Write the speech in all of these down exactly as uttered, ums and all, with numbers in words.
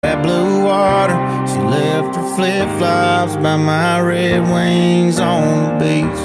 That blue water, she left her flip-flops by my Red Wings on the beach.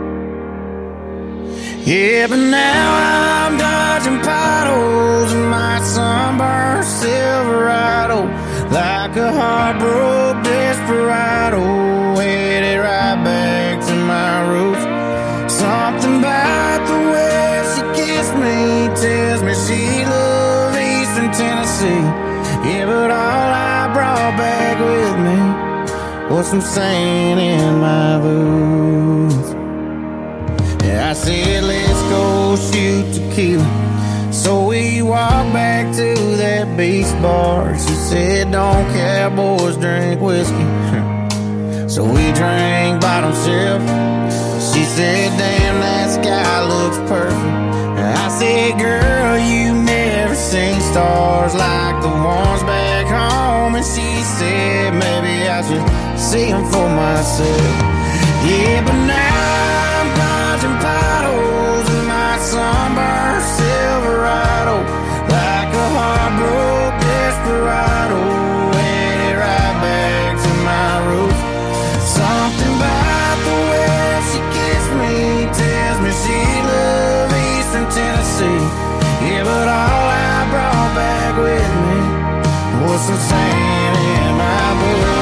Yeah, but now I'm dodging potholes in my sunburned Silverado, like a heartbroken desperado, headed right back to my roots. Something about the way she kissed me tells me she loved Eastern Tennessee. Yeah, but all I brought back with me was some sand in my boots. Yeah, I said, let's go shoot tequila. So we walked back to that beach bar. She said, don't cowboys drink whiskey. So we drank bottom shelf. She said, damn, that sky looks perfect. I said, girl, you never seen stars like the ones back home. And she said, maybe I should see them for myself. Yeah, but now I'm dodging potholes in my sunburned Silverado, like a heartbroken desperado, headed right back to my roots. Something about the way she kissed me tells me she loved Eastern Tennessee. Yeah, but all I brought back with me was some sand in my boots.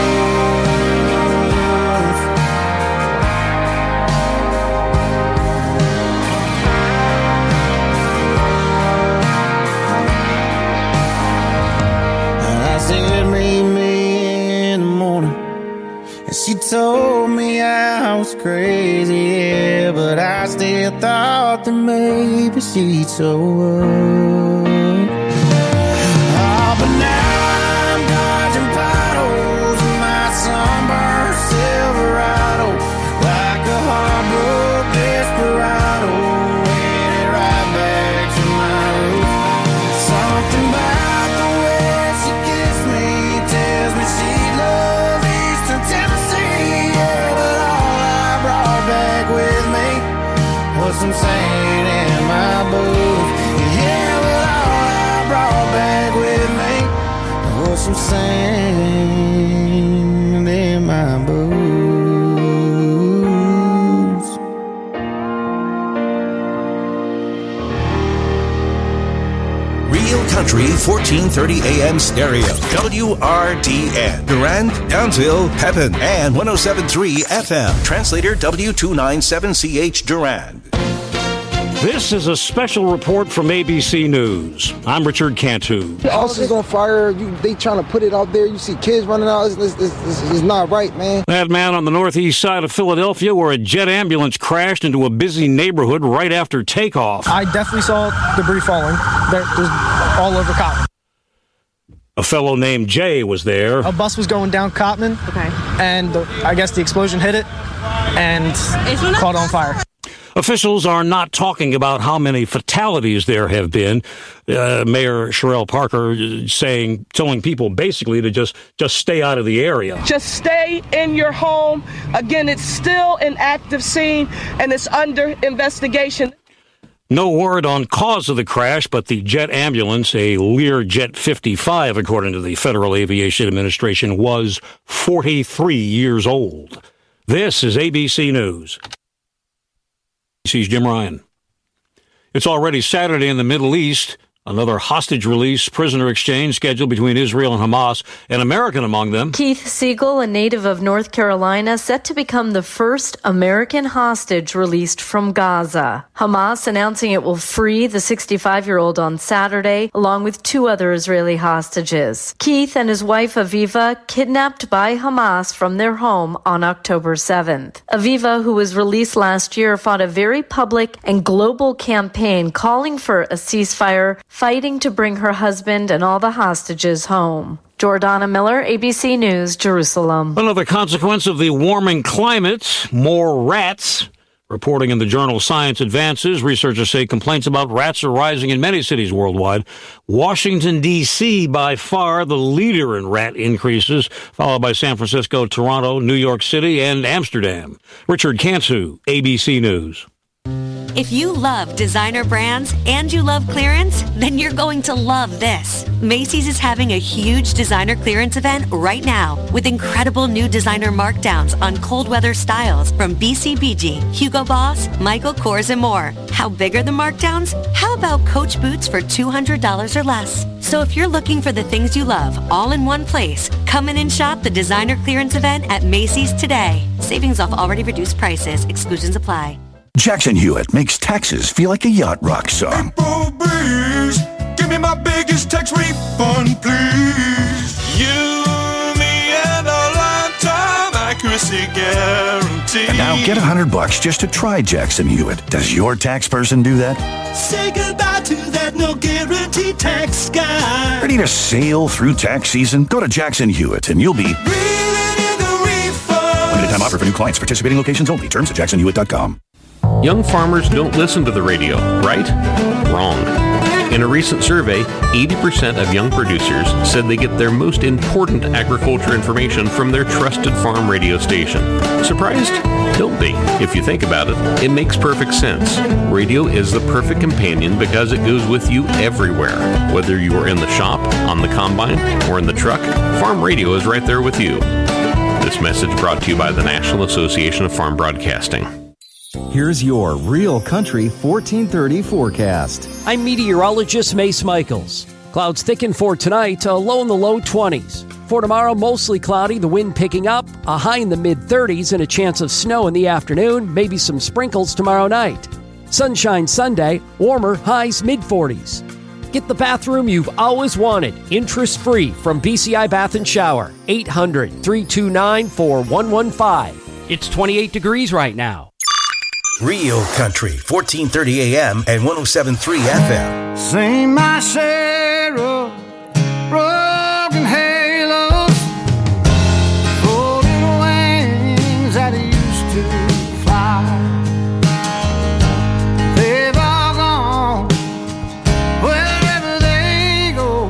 And I said, meet me in the morning. And she told me I was crazy, yeah, but I still thought that maybe she'd show up. Oh, but now I'm dodging potholes in my sunburned Silverado, like a heartbroken desperado, headed right back to my roots. Something about the way she kissed me tells me she loves Eastern Tennessee. Yeah, but all I brought back with me was some sand in my boots. Yeah, but all I brought back with me was some sand in my boots. Real Country fourteen thirty A M stereo. W R D N. Durand, Townsville, Pepin, and one oh seven point three F M. Translator W two ninety-seven C H Durand. This is a special report from A B C News. I'm Richard Cantu. The house is on fire. You, they trying to put it out there. You see kids running out. It's, it's, it's, it's not right, man. That man on the northeast side of Philadelphia where a jet ambulance crashed into a busy neighborhood right after takeoff. I definitely saw debris falling. There, there's all over Cottman. A fellow named Jay was there. A bus was going down Cottman, okay, and the, I guess the explosion hit it and caught on fire. Officials are not talking about how many fatalities there have been. Uh, Mayor Sherelle Parker saying, telling people basically to just, just stay out of the area. Just stay in your home. Again, it's still an active scene and it's under investigation. No word on cause of the crash, but the jet ambulance, a Learjet fifty-five, according to the Federal Aviation Administration, was forty-three years old. This is A B C News. A B C's Jim Ryan. It's already Saturday in the Middle East. Another hostage release, prisoner exchange scheduled between Israel and Hamas, an American among them. Keith Siegel, a native of North Carolina, set to become the first American hostage released from Gaza. Hamas announcing it will free the sixty-five-year-old on Saturday, along with two other Israeli hostages. Keith and his wife Aviva kidnapped by Hamas from their home on October seventh. Aviva, who was released last year, fought a very public and global campaign calling for a ceasefire, fighting to bring her husband and all the hostages home. Jordana Miller, A B C News, Jerusalem. Another consequence of the warming climate, more rats. Reporting in the journal Science Advances, researchers say complaints about rats are rising in many cities worldwide. Washington, D C, by far the leader in rat increases, followed by San Francisco, Toronto, New York City, and Amsterdam. Richard Cantu, A B C News. If you love designer brands and you love clearance, then you're going to love this. Macy's is having a huge designer clearance event right now with incredible new designer markdowns on cold weather styles from B C B G, Hugo Boss, Michael Kors, and more. How big are the markdowns? How about Coach boots for two hundred dollars or less? So if you're looking for the things you love all in one place, come in and shop the designer clearance event at Macy's today. Savings off already reduced prices. Exclusions apply. Jackson Hewitt makes taxes feel like a yacht rock song. April Breeze, give me my biggest tax refund, please. You, me, and a lifetime accuracy guarantee. And now get a hundred bucks just to try Jackson Hewitt. Does your tax person do that? Say goodbye to that no guarantee tax guy. Ready to sail through tax season? Go to Jackson Hewitt and you'll be breathing in the refund. Limited time offer for new clients. Participating locations only. Terms at jackson hewitt dot com. Young farmers don't listen to the radio, right? Wrong. In a recent survey, eighty percent of young producers said they get their most important agriculture information from their trusted farm radio station. Surprised? Don't be. If you think about it, it makes perfect sense. Radio is the perfect companion because it goes with you everywhere. Whether you are in the shop, on the combine, or in the truck, farm radio is right there with you. This message brought to you by the National Association of Farm Broadcasting. Here's your Real Country fourteen thirty forecast. I'm meteorologist Mace Michaels. Clouds thicken for tonight, a low in the low twenties. For tomorrow, mostly cloudy, the wind picking up, a high in the mid-thirties, and a chance of snow in the afternoon, maybe some sprinkles tomorrow night. Sunshine Sunday, warmer, highs mid-forties. Get the bathroom you've always wanted, interest-free from B C I Bath and Shower, eight hundred, three two nine, four one one five. It's twenty-eight degrees right now. Real Country, fourteen thirty A M and one oh seven point three F M. Sing my share of broken halos, folded wings that used to fly. They've all gone wherever they go,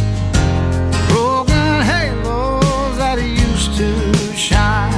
broken halos that used to shine.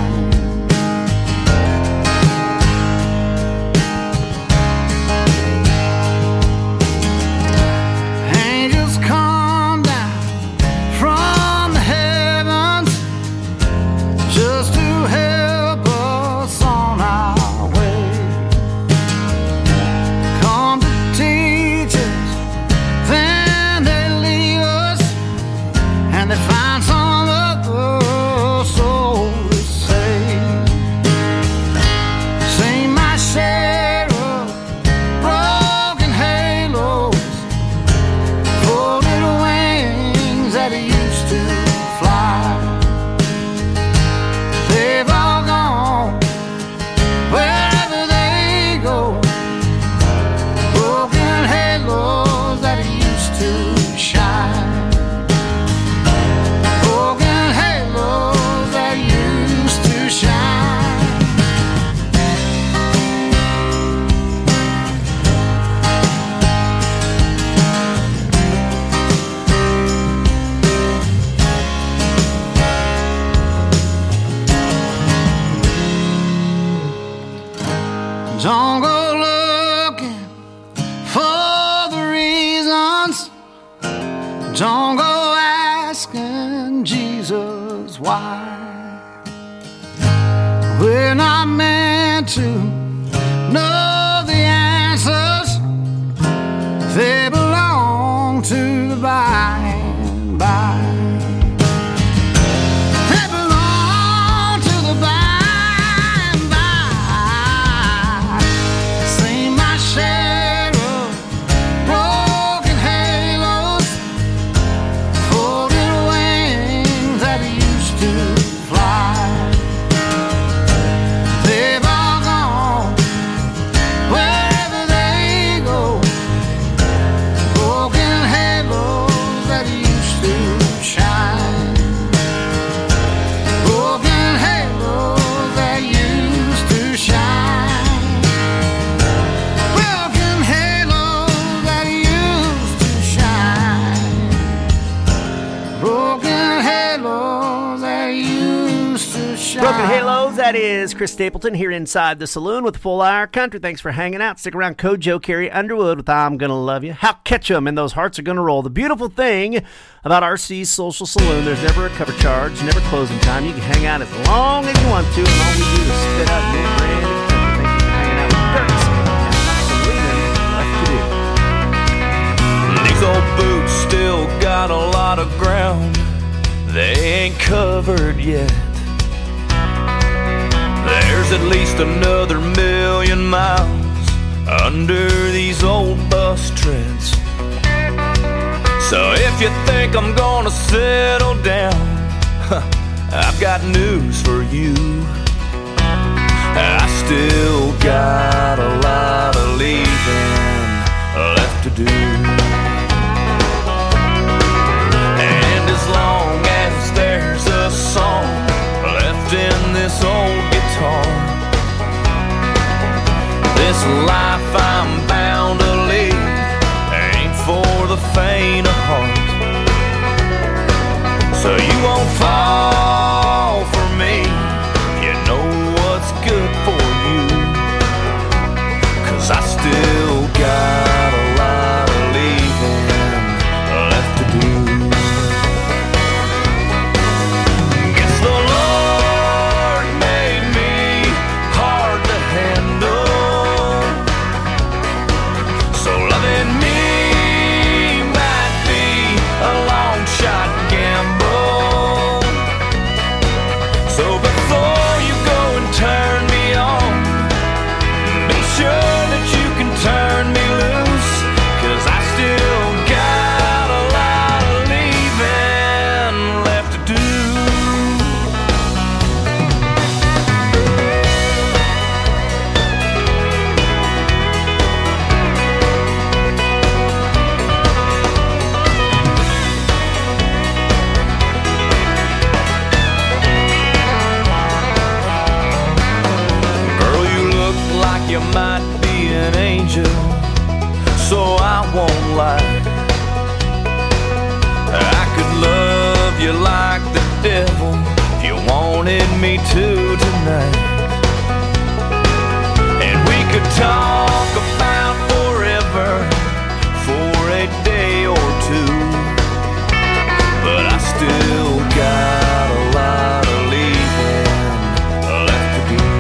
Don't go looking for the reasons. Don't go asking Jesus why. We're not meant to know the answers. They belong to the by and by. They belong to the by. shine. Broken Halos, that is Chris Stapleton here inside the saloon with Full Hour Country. Thanks for hanging out. Stick around. Code Joe Carey Underwood with I'm Gonna Love You. How catch 'em and those hearts are gonna roll. The beautiful thing about R C's Social Saloon, there's never a cover charge, never closing time. You can hang out as long as you want to, and all we do is spit out new brand new country. Thank you for hanging out with Kurtz. These old boots still got a lot of ground they ain't covered yet. There's at least another million miles under these old bus treads. So if you think I'm gonna settle down, I've got news for you. I still got a lot of leaving left to do. As long as there's a song left in this old guitar, this life I'm bound to lead ain't for the faint of heart. So you won't fall for me, you know what's good for you, 'cause I still got a lot of leaving left to do. You might be an angel, so I won't lie. I could love you like the devil if you wanted me to tonight. And we could talk about forever for a day or two, but I still got a lot of leaving left to do.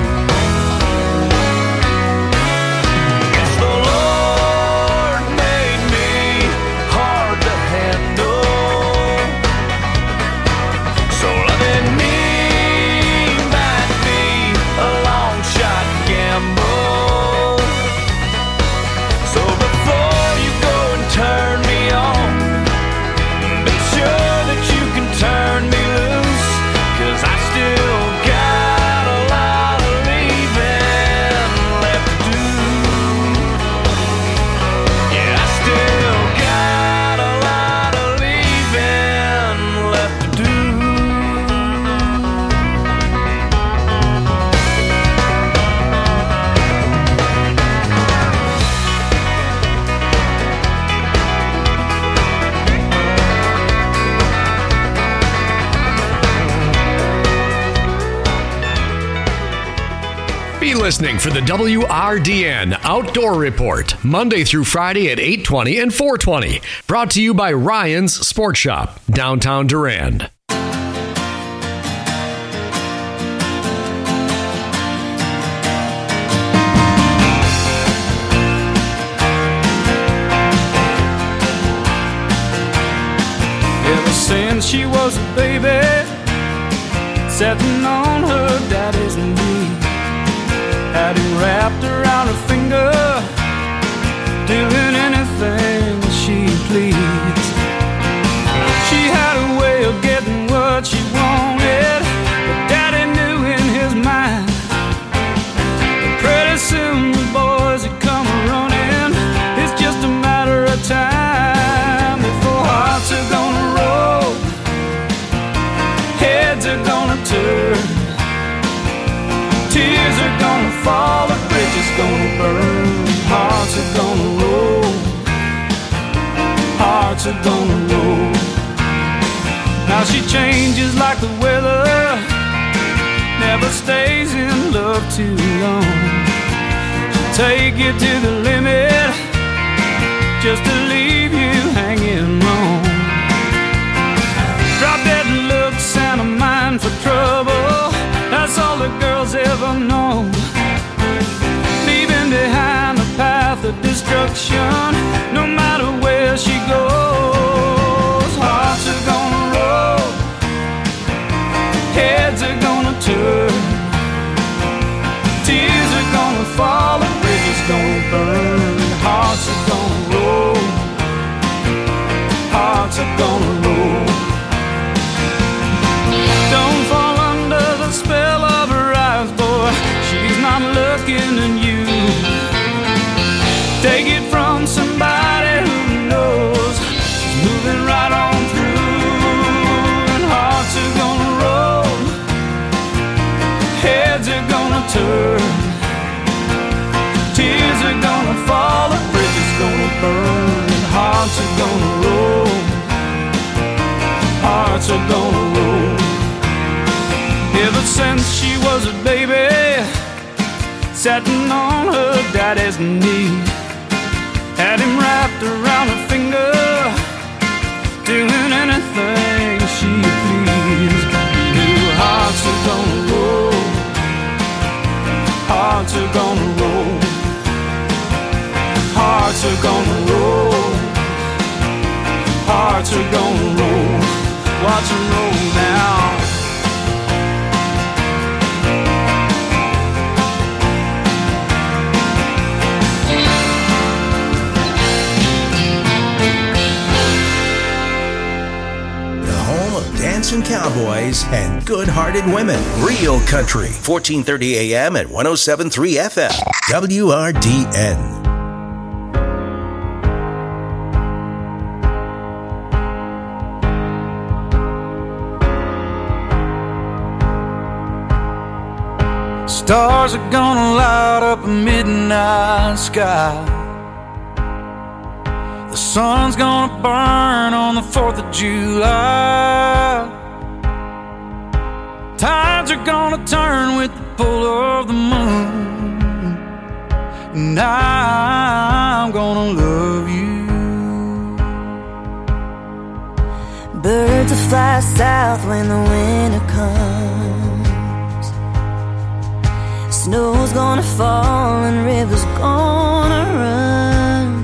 Listening for the W R D N Outdoor Report, Monday through Friday at eight twenty and four twenty. Brought to you by Ryan's Sports Shop, downtown Durand. Ever since she was a baby, sitting on her daddy's knee, had him wrapped around her finger, doing anything she pleased. She had a way of getting what she wanted, but Daddy knew in his mind that pretty soon the boys would come running. It's just a matter of time before hearts are gonna roll, heads are gonna turn, tears are gonna fall, the bridge is gonna burn, hearts are gonna roll, hearts are gonna roll. Now she changes like the weather, never stays in love too long. She'll take you to the limit just to leave you hanging on. Drop dead looks and a mind for trouble, that's all the girls ever know. Leaving behind a path of destruction, no matter where she goes. Hearts are gonna roll, heads are gonna turn, tears are gonna fall and bridges gonna burn. Hearts are gonna roll, hearts are gonna roll. Don't fall under the spell of her eyes, boy, she's not looking at you. Take it from somebody who knows, she's moving right on through. And hearts are gonna roll, heads are gonna turn, tears are gonna fall, and bridges gonna burn. And hearts are gonna roll, hearts are gonna roll. Ever since she was a baby, sitting on her daddy's knee, had him wrapped around her finger, doing anything she pleased. New hearts are gonna roll, hearts are gonna roll, hearts are gonna roll, hearts are gonna roll. Watch them roll now. Dancing cowboys and good-hearted women. Real country. fourteen thirty A M at one oh seven point three F M. W R D N. Stars are gonna light up a midnight sky. The sun's gonna burn on the fourth of July. Tides are gonna turn with the pull of the moon. And I'm gonna love you. Birds will fly south when the winter comes. Snow's gonna fall and rivers gonna run.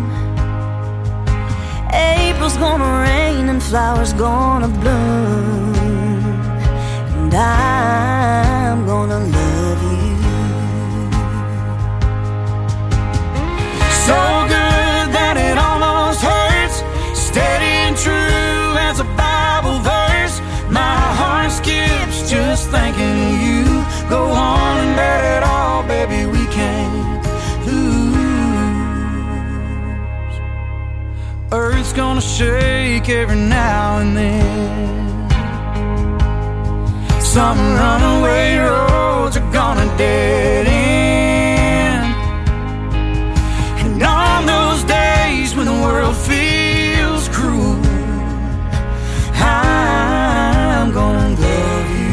April's gonna rain and flowers gonna bloom. And I'm gonna love you. So good that it almost hurts, steady and true as a Bible verse. My heart skips just thinking of you. Go on and bet it all, baby, we can't lose. Earth's gonna shake every now and then. Some runaway roads are gonna dead end. And on those days when the world feels cruel, I'm gonna love you.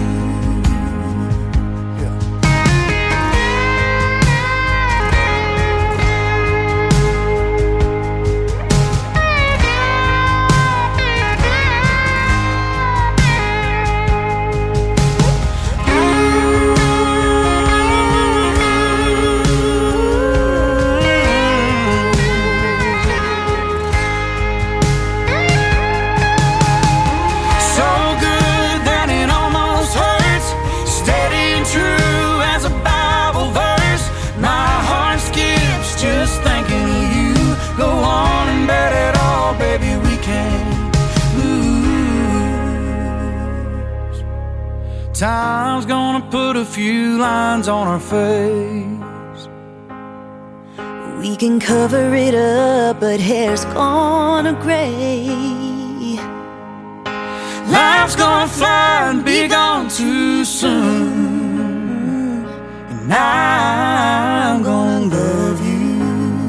Time's gonna put a few lines on our face. We can cover it up, but hair's gonna gray. Life's gonna fly and be gone too soon. And I'm gonna love you.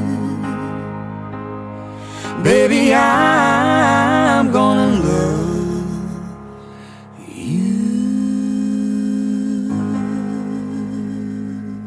Baby, I'm gonna love you.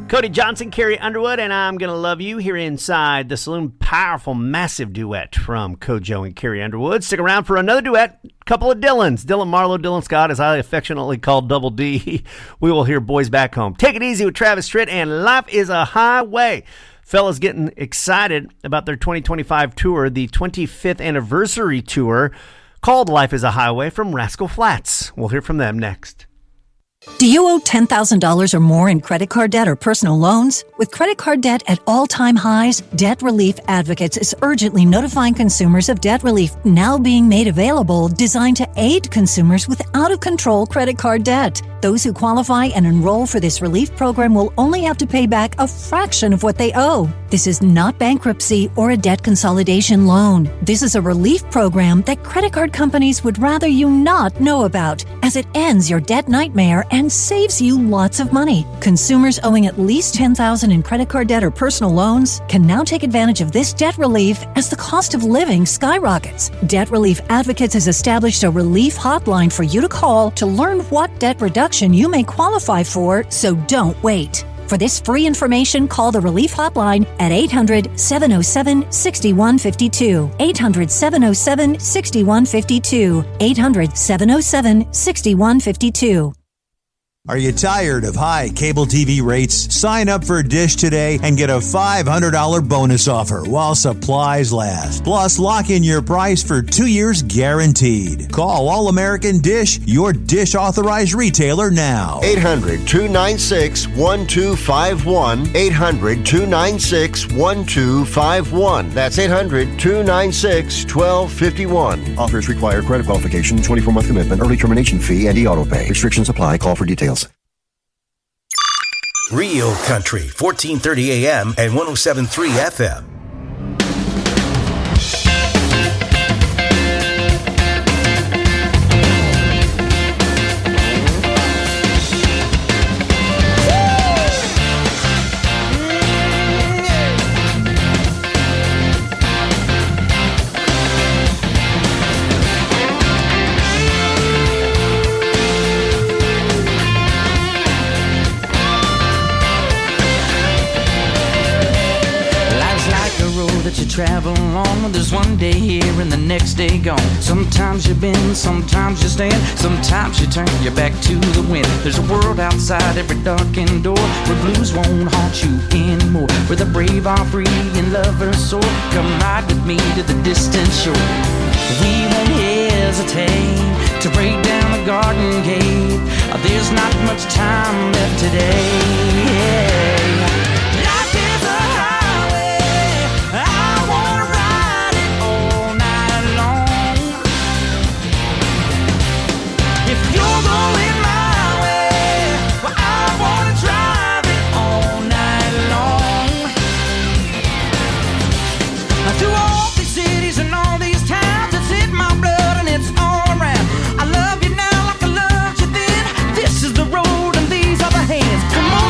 Cody Johnson, Carrie Underwood, and I'm Gonna Love You here inside the saloon. Powerful, massive duet from Kojo and Carrie Underwood. Stick around for another duet. Couple of Dylans. Dylan Marlowe, Dylan Scott, as I affectionately call Double D. We will hear Boys Back Home. Take It Easy with Travis Tritt and Life is a Highway. Fellas getting excited about their twenty twenty-five tour, the twenty-fifth anniversary tour, called Life is a Highway from Rascal Flatts. We'll hear from them next. Do you owe ten thousand dollars or more in credit card debt or personal loans? With credit card debt at all-time highs, Debt Relief Advocates is urgently notifying consumers of debt relief now being made available, designed to aid consumers with out-of-control credit card debt. Those who qualify and enroll for this relief program will only have to pay back a fraction of what they owe. This is not bankruptcy or a debt consolidation loan. This is a relief program that credit card companies would rather you not know about, as it ends your debt nightmare and saves you lots of money. Consumers owing at least ten thousand dollars in credit card debt or personal loans can now take advantage of this debt relief as the cost of living skyrockets. Debt Relief Advocates has established a relief hotline for you to call to learn what debt reduction you may qualify for, so don't wait. For this free information, call the Relief Hotline at eight hundred, seven oh seven, six one five two. eight hundred, seven oh seven, six one five two. eight hundred, seven oh seven, six one five two. Are you tired of high cable T V rates? Sign up for Dish today and get a five hundred dollars bonus offer while supplies last. Plus, lock in your price for two years guaranteed. Call All American Dish, your Dish authorized retailer now. eight hundred, two nine six, one two five one. eight hundred, two nine six, one two five one. That's eight hundred, two nine six, one two five one. Offers require credit qualification, twenty-four month commitment, early termination fee, and e-auto pay. Restrictions apply. Call for details. Real Country, fourteen thirty A M and one oh seven point three F M. Travel along, there's one day here and the next day gone. Sometimes you bend, sometimes you stand, sometimes you turn your back to the wind. There's a world outside every darkened door where blues won't haunt you anymore, where the brave are free and lovers soar. Come ride with me to the distant shore. We won't hesitate to break down the garden gate. There's not much time left today. Yeah. Come on!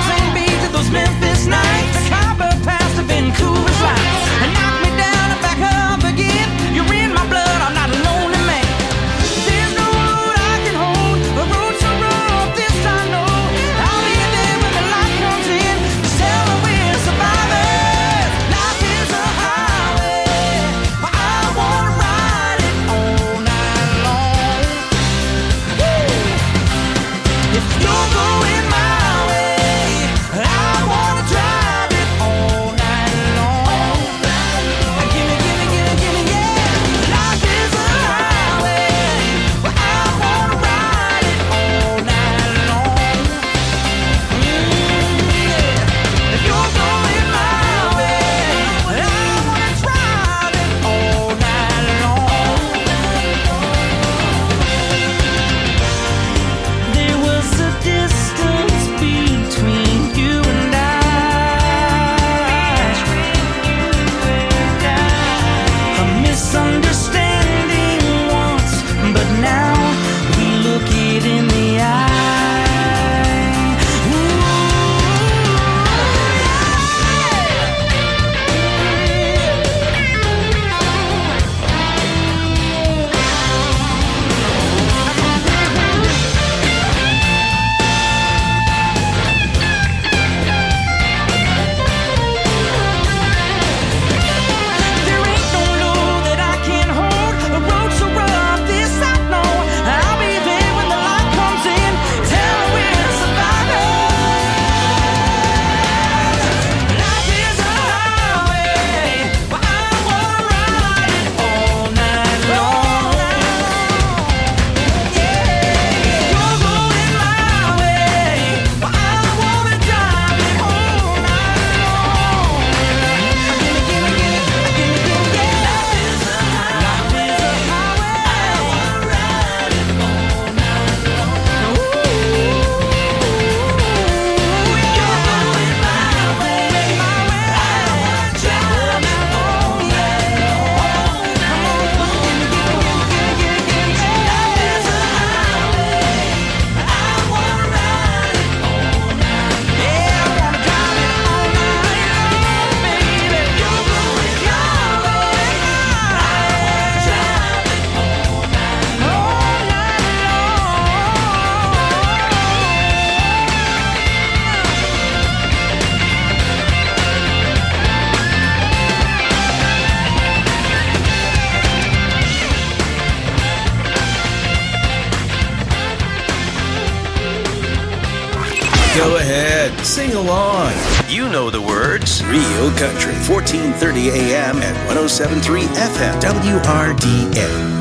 Go ahead, sing along. You know the words. Real Country, fourteen thirty A M and one oh seven point three F M, W R D N.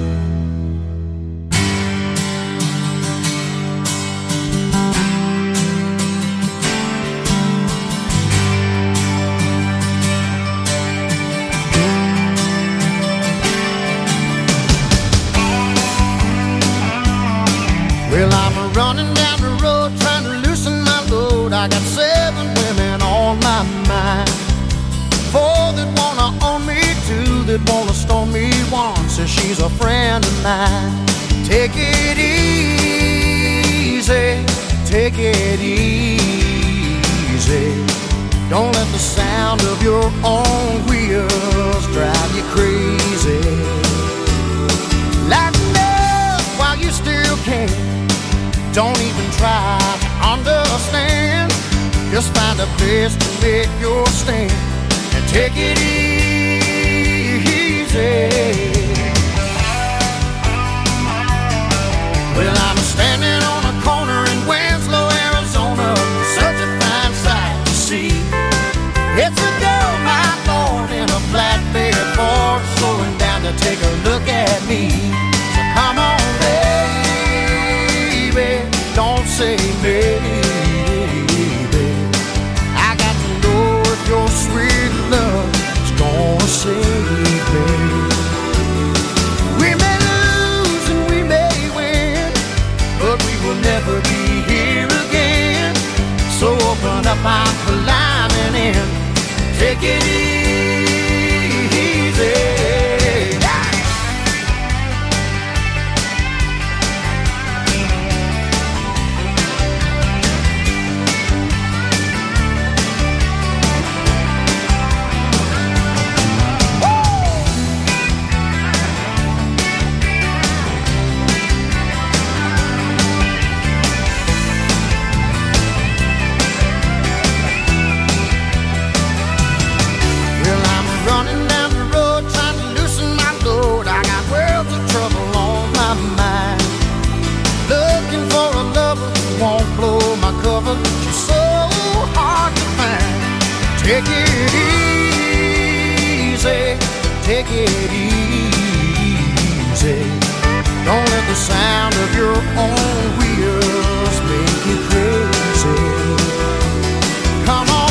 Well, I'm running down the road trying to loosen my load. I got seven women on my mind. Four that wanna own me, two that wanna stone me, one says she's a friend of mine. Take it easy, take it easy. Don't let the sound of your own wheels drive you crazy. Lighten up while you still can. Don't even try to understand. Just find a place to make your stand and take it easy. Well, I'm standing on a corner in Winslow, Arizona. Such a fine sight to see. It's a girl, my Lord, in a flatbed Ford, slowing down to take a look at me. So come on, baby, don't say maybe. I got to know if your sweet love is gonna save me. We may lose and we may win, but we will never be here again. So open up, I'm climbing in. Take it easy. Take it easy, take it easy. Don't let the sound of your own wheels make you crazy. Come on,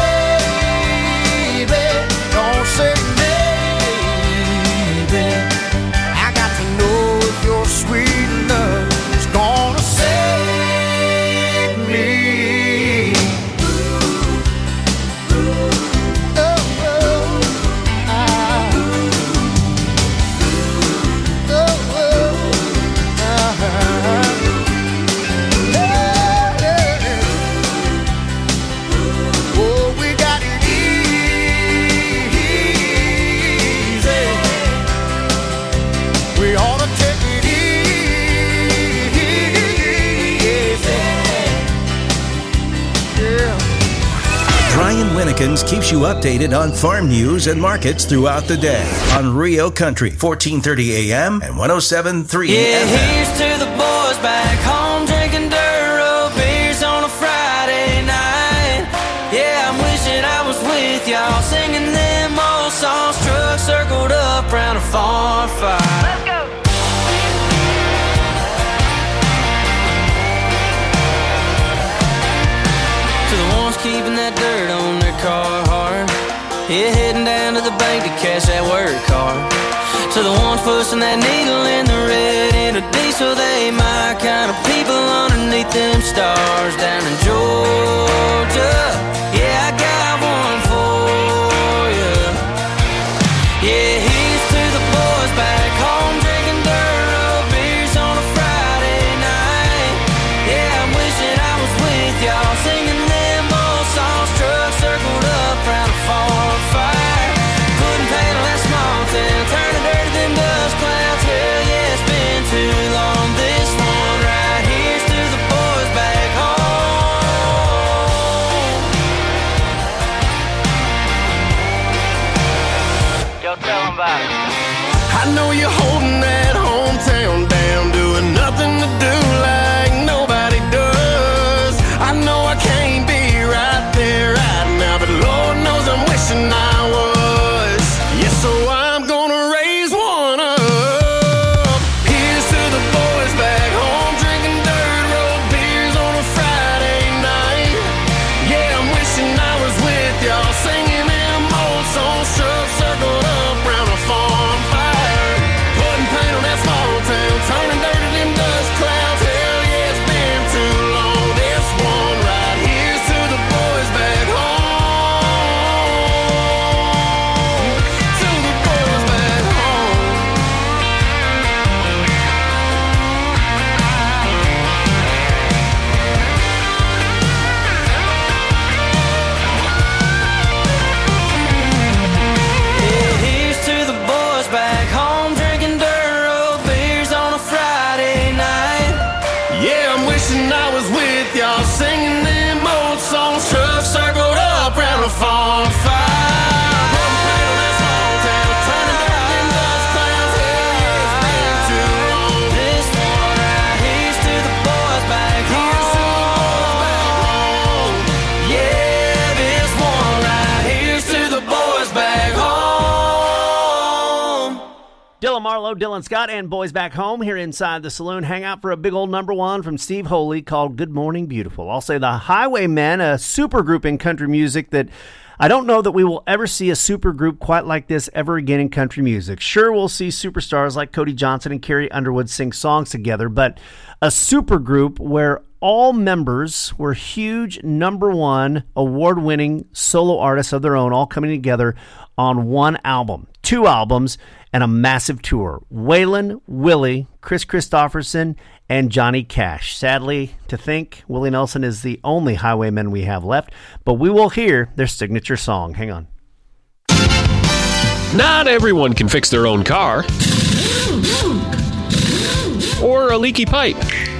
baby, don't say maybe. I got to know if your sweet love is gonna save me. Winnikins keeps you updated on farm news and markets throughout the day on Rio Country, fourteen thirty A M and one oh seven point three yeah, F M. Here's to the boys back home drinking Duro beers on a Friday night. Yeah, I'm wishing I was with y'all singing them old songs, trucks circled up round a farm fire. Let's go! To the ones keeping that dirt on their car hard, yeah, heading down to the bank to cash that work card. To the ones pushing that needle in the red in a diesel, they my kind of people underneath them stars down in Georgia. Yeah, I got one for you. Yeah, here's to the boys back home drinking Duro beers on a Friday night. Yeah, I'm wishing I was with y'all singing trucks circled up round a farm fire. Couldn't paint that small town, turning dirty them dust clouds. Hell yeah, it's been too long. This one right Barlow, Dylan Scott, and Boys Back Home here inside the saloon. Hang out for a big old number one from Steve Holy called Good Morning Beautiful. I'll say the Highwaymen, a super group in country music that I don't know that we will ever see a super group quite like this ever again in country music. Sure, we'll see superstars like Cody Johnson and Carrie Underwood sing songs together, but a super group where all members were huge number one award-winning solo artists of their own, all coming together on one album, two albums, and a massive tour. Waylon, Willie, Chris Christopherson, and Johnny Cash. Sadly to think, Willie Nelson is the only Highwayman we have left, but we will hear their signature song. Hang on. Not everyone can fix their own car or a leaky pipe.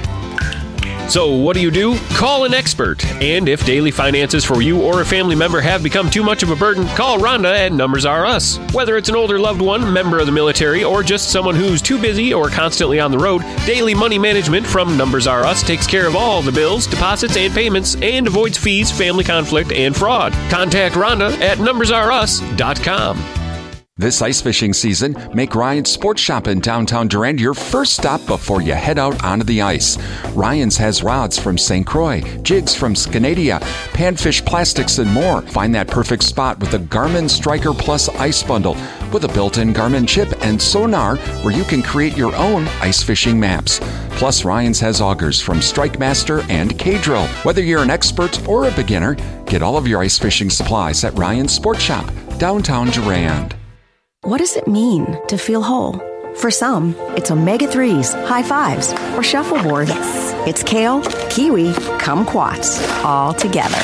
So what do you do? Call an expert. And if daily finances for you or a family member have become too much of a burden, call Rhonda at Numbers R Us. Whether it's an older loved one, member of the military, or just someone who's too busy or constantly on the road, Daily Money Management from Numbers R Us takes care of all the bills, deposits, and payments and avoids fees, family conflict, and fraud. Contact Rhonda at numbers r us dot com. This ice fishing season, make Ryan's Sports Shop in downtown Durand your first stop before you head out onto the ice. Ryan's has rods from Saint Croix, jigs from Scanadia, panfish plastics, and more. Find that perfect spot with the Garmin Striker Plus Ice Bundle with a built-in Garmin chip and sonar where you can create your own ice fishing maps. Plus, Ryan's has augers from Strike Master and K-Drill. Whether you're an expert or a beginner, get all of your ice fishing supplies at Ryan's Sports Shop, downtown Durand. What does it mean to feel whole? For some, it's omega threes, high fives, or shuffleboard. Yes. It's kale, kiwi, kumquats, all together.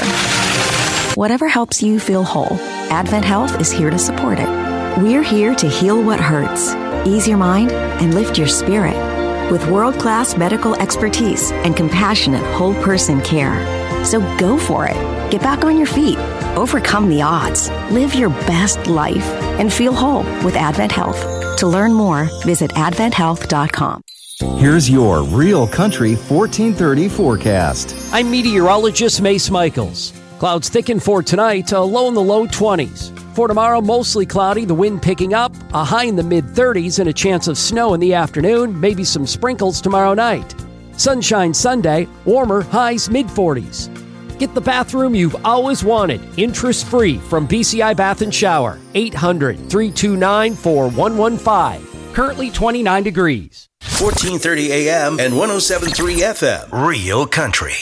Whatever helps you feel whole, Advent Health is here to support it. We're here to heal what hurts, ease your mind, and lift your spirit. With world-class medical expertise and compassionate whole-person care. So go for it. Get back on your feet. Overcome the odds. Live your best life and feel whole with Advent Health. To learn more, visit advent health dot com. Here's your Real Country fourteen thirty forecast. I'm meteorologist Mace Michaels. Clouds thicken for tonight, a low in the low twenties. For tomorrow, mostly cloudy, the wind picking up, a high in the mid thirties, and a chance of snow in the afternoon, maybe some sprinkles tomorrow night. Sunshine Sunday, warmer, highs mid forties. Get the bathroom you've always wanted, interest-free from B C I Bath and Shower. eight hundred, three two nine, four one one five. Currently twenty-nine degrees. fourteen thirty A M and one oh seven point three F M. Real Country.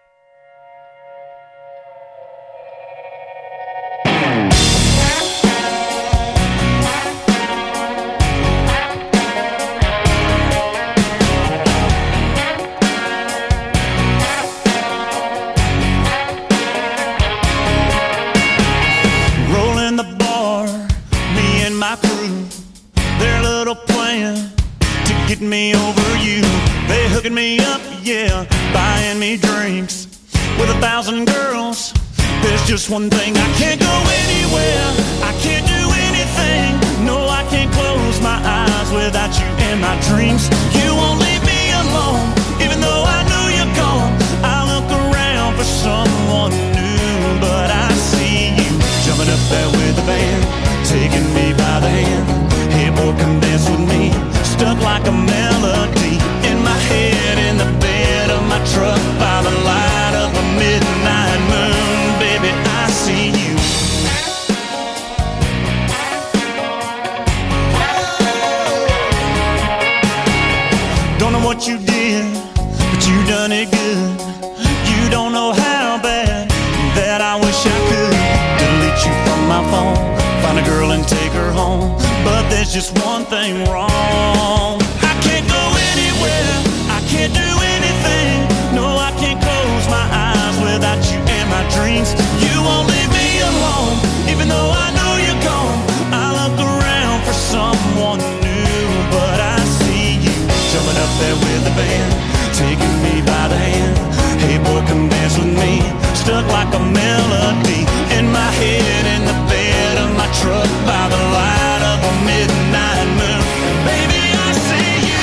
Getting me over you, they hooking me up, yeah, buying me drinks with a thousand girls. There's just one thing, I can't go anywhere, I can't do anything. No, I can't close my eyes without you in my dreams. You won't leave me alone, even though I know you're gone. I look around for someone new, but I see you jumping up there with the band, taking me by the hand. Hey boy, come dance with me. Stuck like a melody in my head, in the bed of my truck, by the light of a midnight moon. Baby, I see you. Don't know what you did, but you done it good. You don't know how bad that I wish I could delete you from my phone, find a girl and take her home. But there's just one thing wrong. I can't go anywhere, I can't do anything. No, I can't close my eyes without you in my dreams. You won't leave me alone, even though I know you're gone. I look around for someone new, but I see you jumping up there with the band, taking me by the hand. Hey boy, come dance with me. Stuck like a melody in my head, in the bed of my truck, by the light of a midnight moon. Baby, I see you.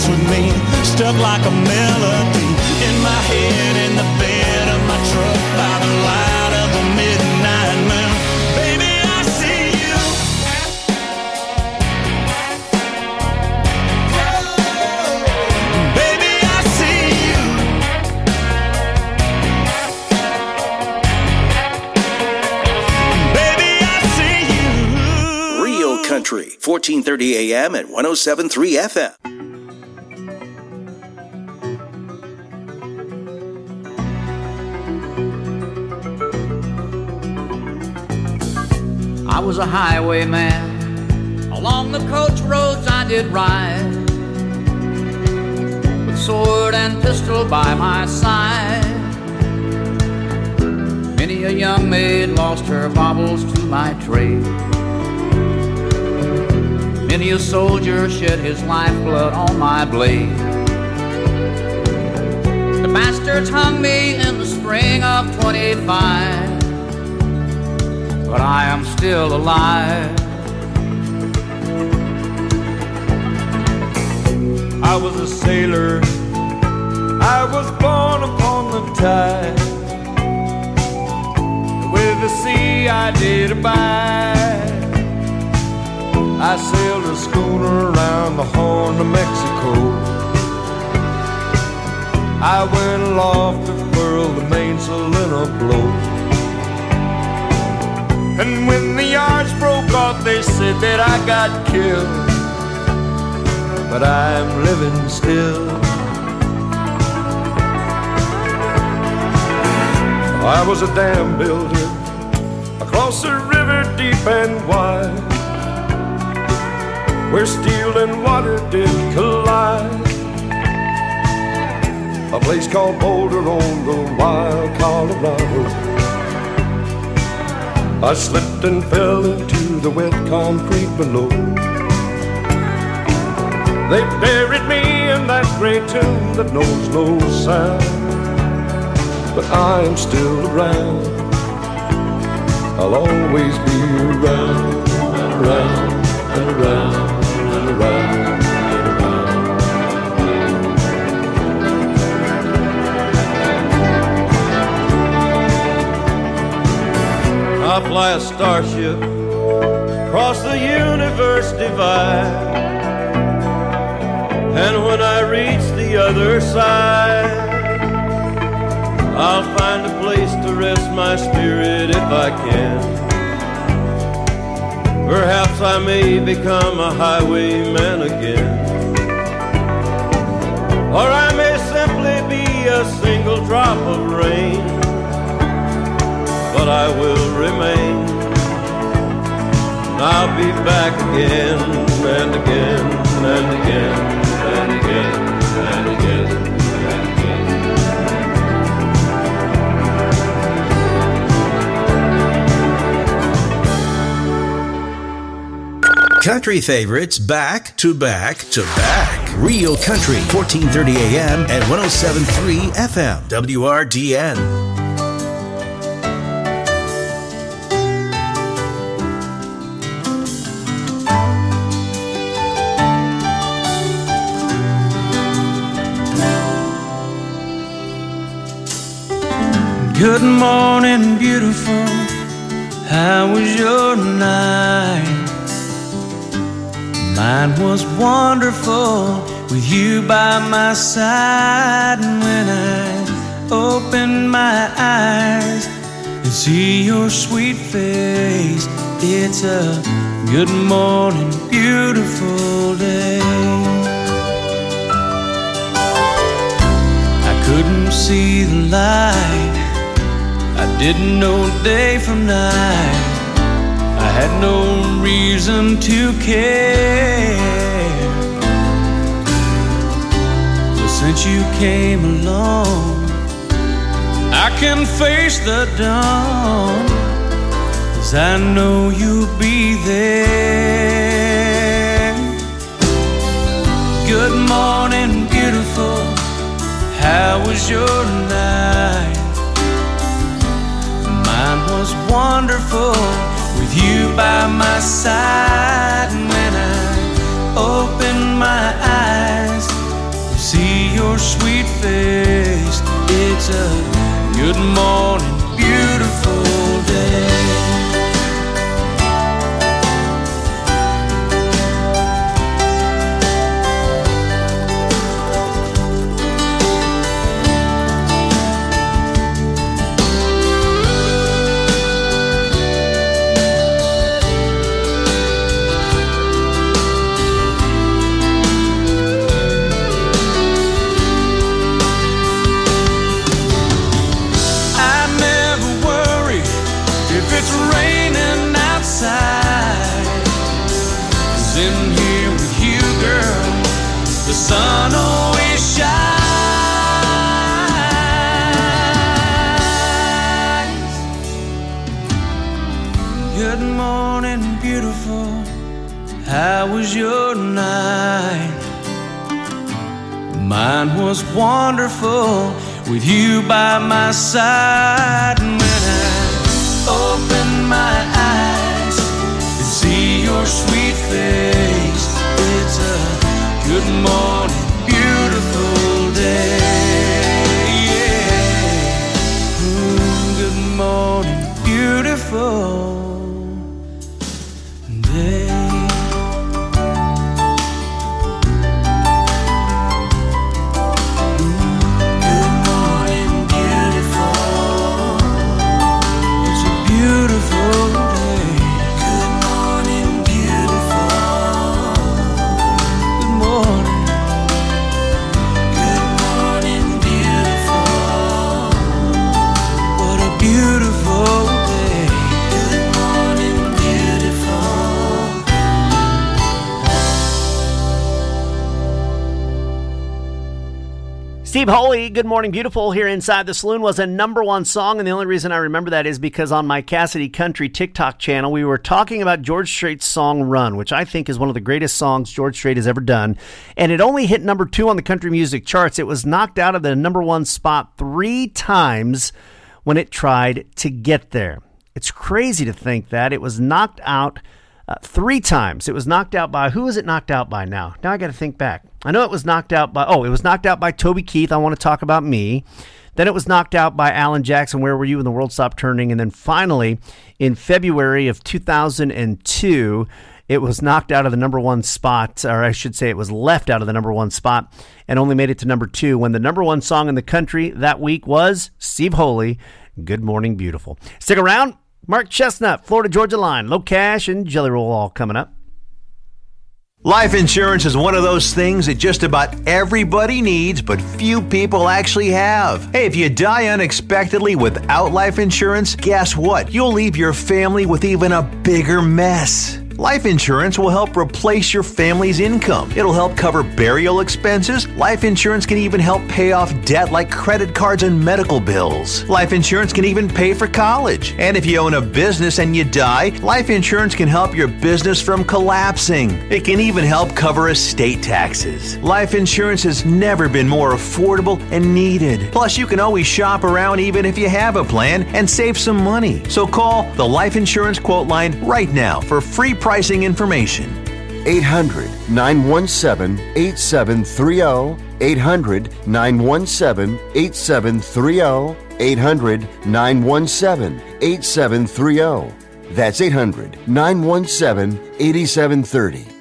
dance with me, stuck like a melody in my head, in the bed of my truck, by the light of the midnight moon. Baby, I see you. Baby, I see you. Baby, I see you. Real Country, fourteen thirty A M and one oh seven point three F M. I was a highwayman. Along the coach roads I did ride, with sword and pistol by my side. Many a young maid lost her baubles to my trade. Many a soldier shed his lifeblood on my blade. The bastards hung me in the spring of twenty-five, but I am still alive. I was a sailor, I was born upon the tide. With the sea I did abide. I sailed a schooner around the Horn of Mexico. I went aloft to furl the mainsail in a blow. And when the yards broke off, they said that I got killed. But I'm living still. I was a dam builder across a river deep and wide, where steel and water did collide. A place called Boulder on the wild Colorado. I slipped and fell into the wet concrete below. They buried me in that great tomb that knows no sound. But I am still around. I'll always be around and around and around and around and around. I fly a starship across the universe divide, and when I reach the other side, I'll find a place to rest my spirit if I can. Perhaps I may become a highwayman again, or I may simply be a single drop of rain. But I will remain. I'll be back again and again and again and again and again and again. Country favorites back to back to back. Real Country, fourteen thirty A M and one oh seven point three F M. W R D N. Good morning, beautiful. How was your night? Mine was wonderful with you by my side. And when I open my eyes and see your sweet face, it's a good morning, beautiful day. I couldn't see the light, I didn't know day from night, I had no reason to care. But since you came along, I can face the dawn, 'cause I know you'll be there. Good morning, beautiful. How was your night? Mine was wonderful with you by my side. And when I open my eyes your sweet face. It's a good morning, beautiful day. Sun always shines. Good morning, beautiful. How was your night? Mine was wonderful with you by my side. And when I open my eyes and see your sweet face, it's a good morning, beautiful day. Yeah. Mm, good morning, beautiful day. Steve Holy, Good Morning Beautiful, here inside the saloon, was a number one song, and the only reason I remember that is because on my Cassidy Country TikTok channel, we were talking about George Strait's song Run, which I think is one of the greatest songs George Strait has ever done, and it only hit number two on the country music charts. It was knocked out of the number one spot three times when it tried to get there. It's crazy to think that. It was knocked out uh, three times. It was knocked out by, who was it knocked out by now? Now I got to think back. I know it was knocked out by, oh, it was knocked out by Toby Keith, I Want to Talk About Me. Then it was knocked out by Alan Jackson, Where Were You When the World Stopped Turning? And then finally, in February of two thousand two, it was knocked out of the number one spot, or I should say it was left out of the number one spot and only made it to number two when the number one song in the country that week was Steve Holy, Good Morning Beautiful. Stick around. Mark Chestnut, Florida Georgia Line, Low Cash, and Jelly Roll all coming up. Life insurance is one of those things that just about everybody needs, but few people actually have. Hey, if you die unexpectedly without life insurance, guess what? You'll leave your family with even a bigger mess. Life insurance will help replace your family's income. It'll help cover burial expenses. Life insurance can even help pay off debt like credit cards and medical bills. Life insurance can even pay for college. And if you own a business and you die, life insurance can help your business from collapsing. It can even help cover estate taxes. Life insurance has never been more affordable and needed. Plus, you can always shop around even if you have a plan and save some money. So call the Life Insurance Quote Line right now for free pricing information. eight hundred, nine one seven, eight seven three zero. eight hundred, nine one seven, eight seven three zero. eight hundred, nine one seven, eight seven three zero. That's eight hundred, nine one seven, eight seven three zero.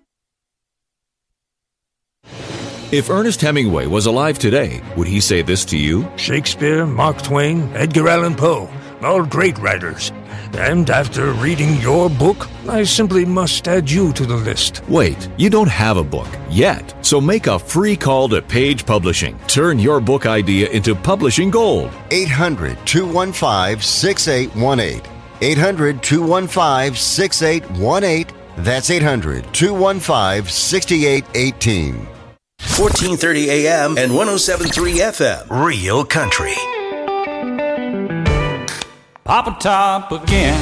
If Ernest Hemingway was alive today, would he say this to you? Shakespeare, Mark Twain, Edgar Allan Poe, all great writers. And after reading your book, I simply must add you to the list. Wait, you don't have a book yet. So make a free call to Page Publishing. Turn your book idea into publishing gold. eight hundred, two one five, six eight one eight. eight hundred, two one five, six eight one eight. That's eight hundred, two one five, six eight one eight. fourteen thirty A M and one oh seven point three F M. Real Country. Papa Top again.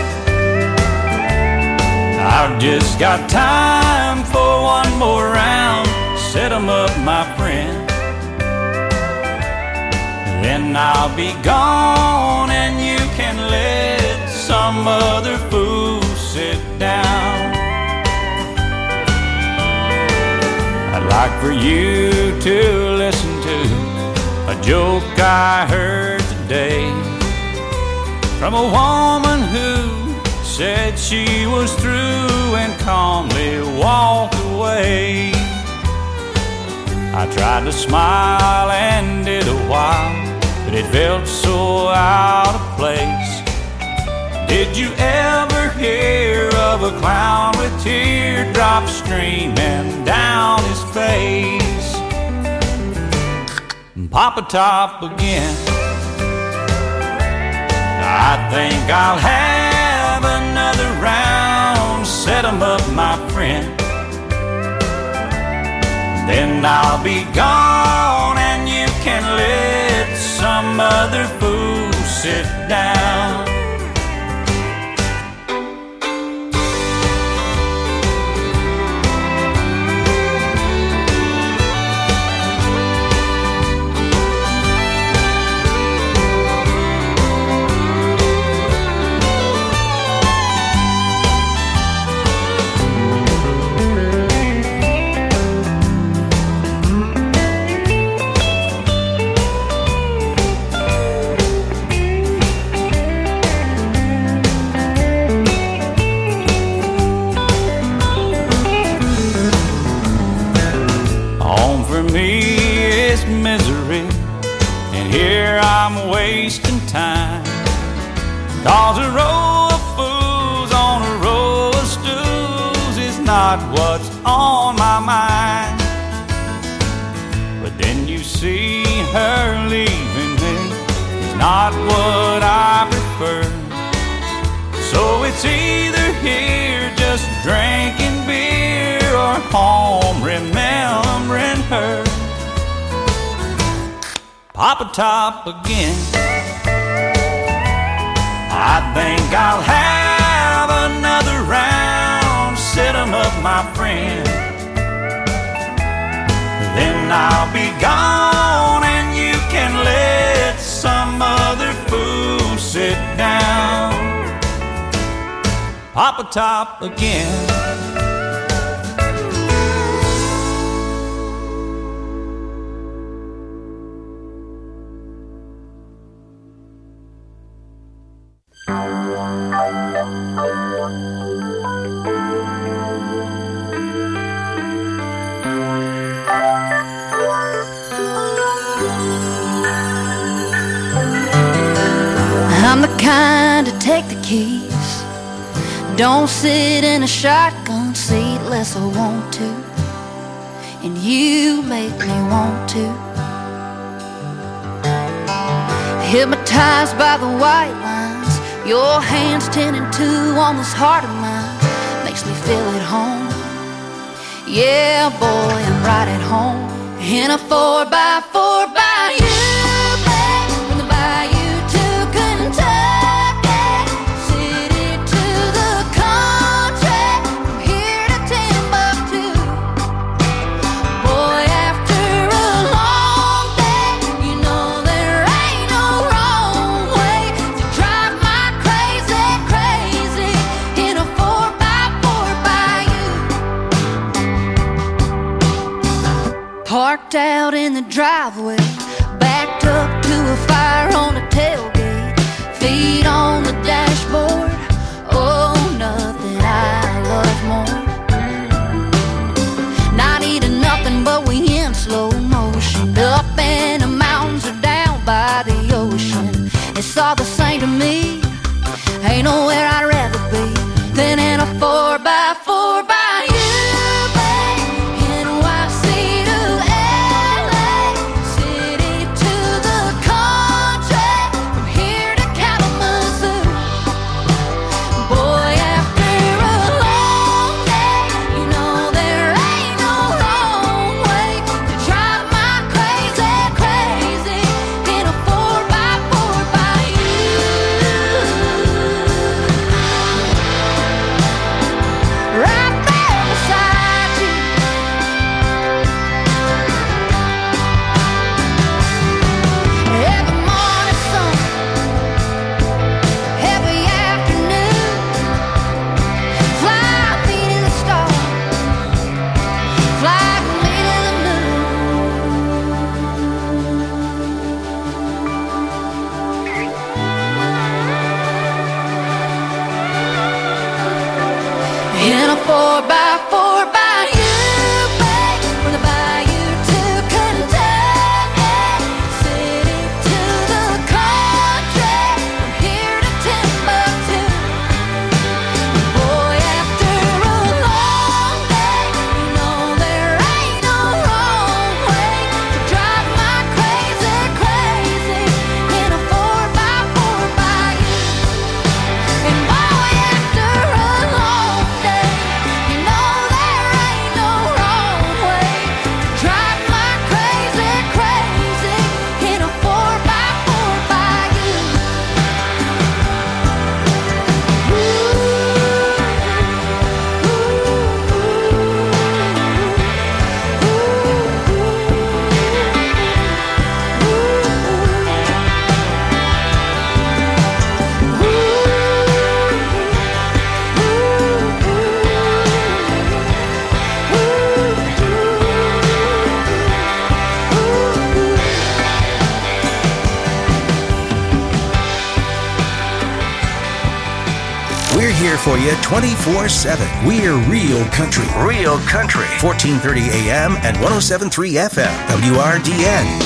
I've just got time for one more round. Set 'em up, my friend. Then I'll be gone and you can let some other fool sit down. I'd like for you to listen joke I heard today from a woman who said she was through and calmly walked away. I tried to smile and did a while, but it felt so out of place. Did you ever hear of a clown with teardrops streaming down his face? Papa Top again. I think I'll have another round. Set 'em up, my friend. Then I'll be gone and you can let some other fool sit down. Wasting time, 'cause a row of fools on a row of stools is not what's on my mind. But then you see her leaving me, it's not what I prefer. So it's either here just drinking beer or home remembering her. Papa Top again. I think I'll have another round. Set 'em up, my friend. Then I'll be gone and you can let some other fool sit down. Papa Top again. I'm the kind to take the keys, don't sit in a shotgun seat unless I want to, and you make me want to. Hypnotized by the white lines, your hands ten and two on this heart of mine, makes me feel at home. Yeah, boy, I'm right at home in a four by four by you, babe, from the bayou to Kentucky, city to the country, from here to Timbuktu. Boy, after a long day, you know there ain't no wrong way to drive my crazy, crazy in a four by four by you. Parked out in the driveway, backed up to a fire on the tailgate, feet on the dashboard. Oh, nothing I love more. Not eating nothing, but we in slow motion, up in the mountains or down by the ocean. It's all the same to me. Ain't nowhere I'd rather be than in a four by four by you. in a four by four by you, babe, from the bayou to Kentucky, city to the country, from here to Timbuktu. Boy, after a long day, you know there ain't no wrong way to drive my crazy, crazy in a four by four by you. And boy, after a long day, you know there ain't no wrong way to drive my crazy, crazy in a four by four by you. We're here for you twenty-four seven. We're Real Country. Real Country. fourteen thirty A M and one oh seven point three F M. W R D N.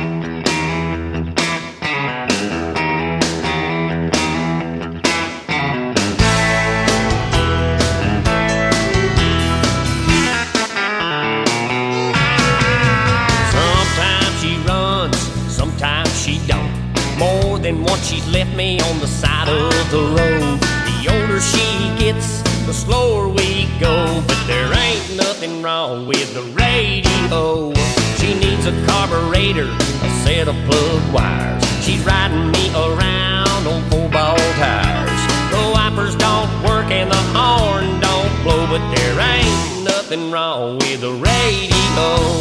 Sometimes she runs, sometimes she don't. More than once she's left me on the side of the road. The older she gets, the slower we go. But there ain't nothing wrong with the radio. She needs a carburetor, a set of plug wires. She's riding me around on four-ball tires. The wipers don't work and the horn don't blow. But there ain't nothing wrong with the radio.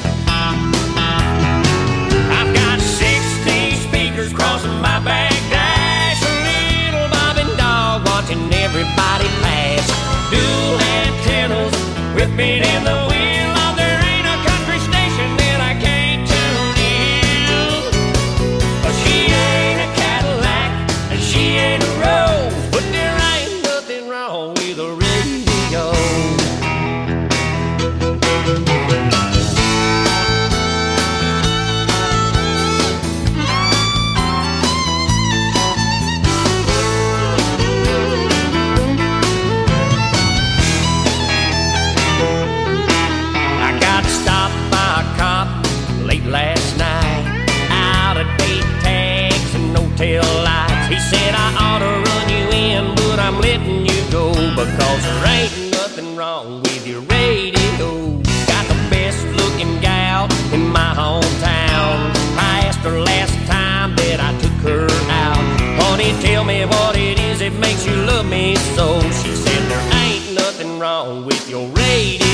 I've got sixteen speakers crossing my back dash, a little bobbing dog watching everybody pass. Dual antennas whipping in the wind. Oh, there ain't a country station that I can't tune in. Oh, she ain't a Cadillac and she ain't a Rose, but there ain't nothing wrong with a radio. Last night, out of date tags and no tail lights. He said I ought to run you in, but I'm letting you go because there ain't nothing wrong with your radio. Got the best looking gal in my hometown. I asked her last time that I took her out, honey, tell me what it is that makes you love me so. She said there ain't nothing wrong with your radio.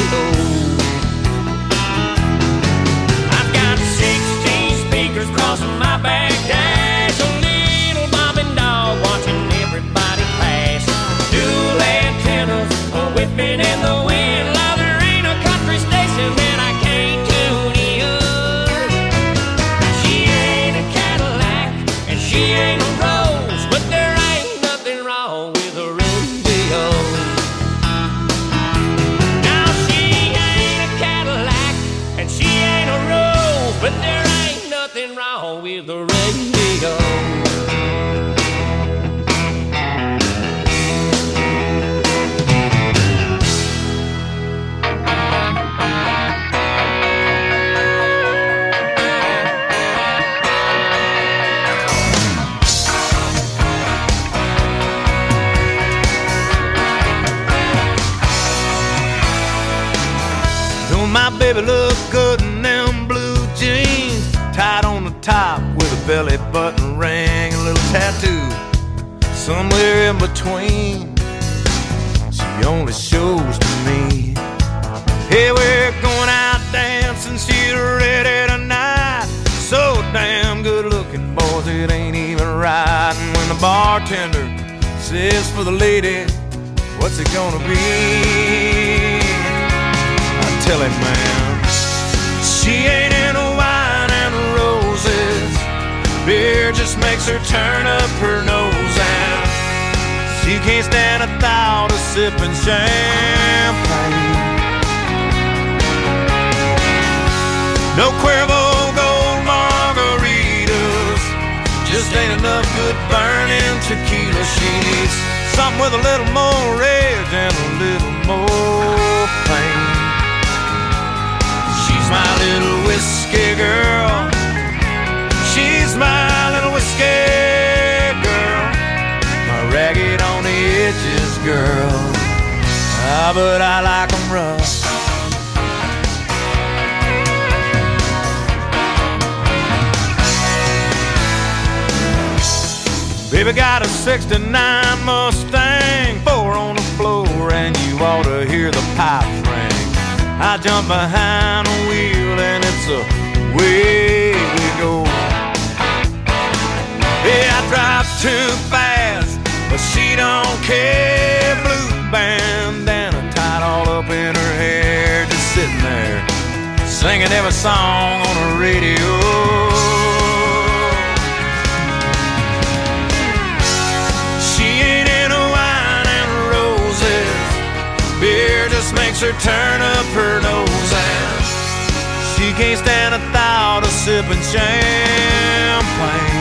Crossing my back dash, a little bobbing dog watching everybody pass. Dual antennas whipping in the wind. Now there ain't a country station that I can't tune in. She ain't a Cadillac and she ain't a Rose, but there ain't nothing wrong with a radio. Now she ain't a Cadillac and she ain't a Rose, but there ain't nothing wrong with the radio. Don't my baby look good in them blue jeans, tied on the top with a belly button ring, a little tattoo somewhere in between. She only shows to me. Hey, we're going out dancing, she's ready tonight. So damn good looking, boys, it ain't even right. And when the bartender says for the lady, what's it gonna be? I tell him, man, she ain't into wine and roses. Beer just makes her turn up her nose, and she can't stand a thought of sipping champagne. No Cuervo Gold margaritas, just ain't enough good burning tequila. She needs something with a little more edge and a little more pain. She's my little whiskey girl. She's my little whiskey girl. My ragged on the edges girl. Ah, but I like 'em rough. Baby got a sixty-nine Mustang, four on the floor, and you ought to hear the pipes ring. I jump behind the wheel and it's away we go. Yeah, I drive too fast, but she don't care. Blue bandana tied all up in her hair, just sitting there singing every song on the radio. Beer just makes her turn up her nose, and she can't stand the thought of sipping champagne.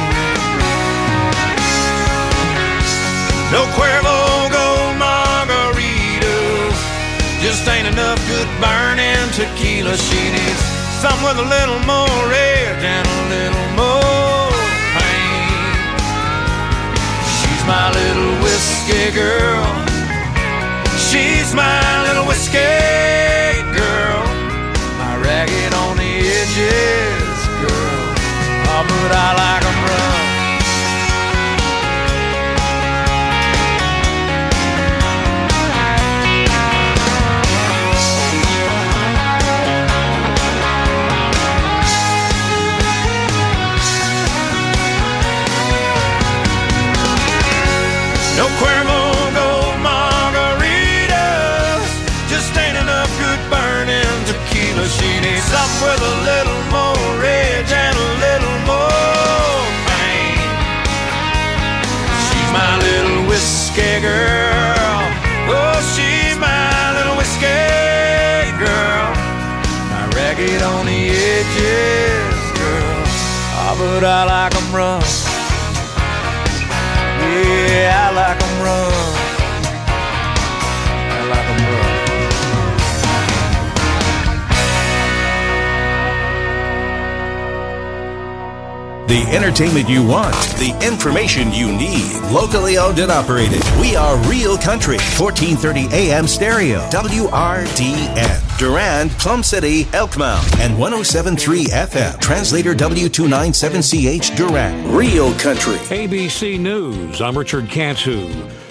No Cuervo Gold margaritas, just ain't enough good burning tequila. She needs something with a little more edge and a little more pain. She's my little whiskey girl. She's my little whiskey girl. My ragged on the edges girl. Oh, but I like 'em rough. No Cuervo Gold margaritas, just ain't enough good burning tequila. She needs something with a little more edge and a little more pain. She's my little whiskey girl. Oh, she's my little whiskey girl. My ragged on the edges girl. Oh, but I like 'em rough. Yeah, I like 'em rough. I like 'em rough. The entertainment you want, the information you need. Locally owned and operated. We are Real Country, fourteen thirty A M stereo, W R D N. Durand, Plum City, Elkmount, and one oh seven point three F M. Translator W two ninety-seven C H Durand. Real Country. A B C News, I'm Richard Cantu.